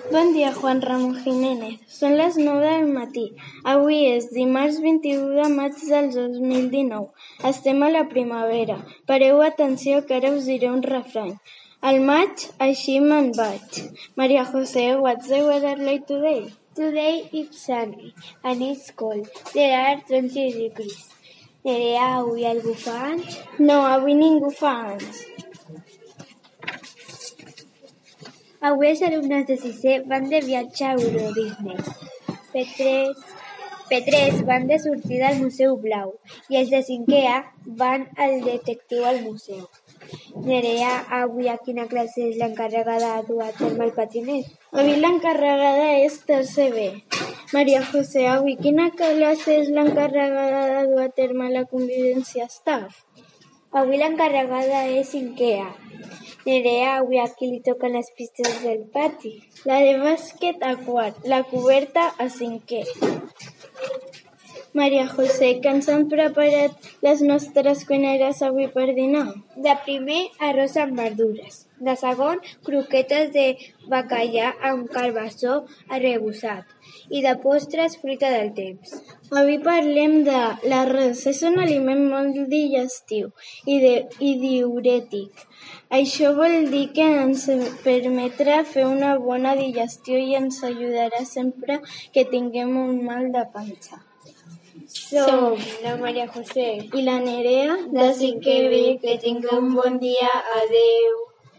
Bon dia, Juan Ramon Jiménez. Són les 9 del matí. Avui és dimarts 21 de maig del 2019. Estem a la primavera. Pareu atenció que ara us diré un refrany. Al maig, així me'n vaig. Maria José, what's the weather like today? Today it's sunny and it's cold. There are 20 degrees. Nerea, avui algú fa anys? No, avui ningú fa anys. Avui els alumnes de sisè van de viatge a Euro Disney. P3 van de sortida al Museu Blau i els de 5è van al detectiu al museu. Nerea, avui a quina classe és l'encarregada de dur a terme el patinet? Avui l'encarregada és tercer B. Maria José, avui quina classe és l'encarregada de dur a terme la convivència staff? Avui l'encarregada és 5è. Nerea, avui a qui li toquen les pistes del pati? La de bàsquet a quart, la coberta a 5è. Maria José, què ens han preparat les nostres cuineres avui per dinar? De primer, arròs amb verdures. De segon, croquetes de bacallà amb carbassó arrebossat. I de postres, fruita del temps. Avui parlem de l'arròs. És un aliment molt digestiu i diürètic. Això vol dir que ens permetrà fer una bona digestió i ens ajudarà sempre que tinguem un mal de panxa. Som la Maria José i la Nerea de 5è B. Que tingueu un bon dia. Adeu.